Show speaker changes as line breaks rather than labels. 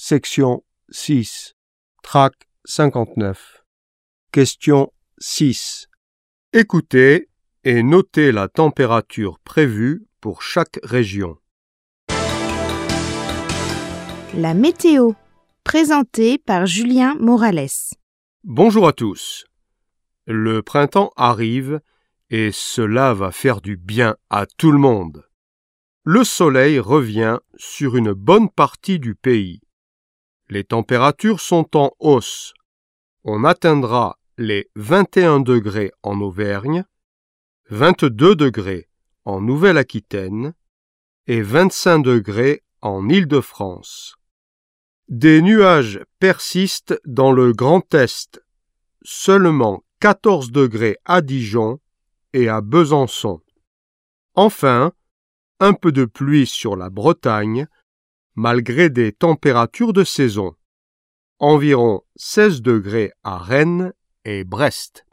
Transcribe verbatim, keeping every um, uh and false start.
Section six. Tract cinquante-neuf. Question six. Écoutez et notez la température prévue pour chaque région.
La météo, présentée par Julien Morales.
Bonjour à tous. Le printemps arrive et cela va faire du bien à tout le monde. Le soleil revient sur une bonne partie du pays. Les températures sont en hausse. On atteindra les vingt et un degrés en Auvergne, vingt-deux degrés en Nouvelle-Aquitaine et vingt-cinq degrés en Île-de-France. Des nuages persistent dans le Grand Est, seulement quatorze degrés à Dijon et à Besançon. Enfin, un peu de pluie sur la Bretagne, malgré des températures de saison. Environ seize degrés à Rennes et Brest.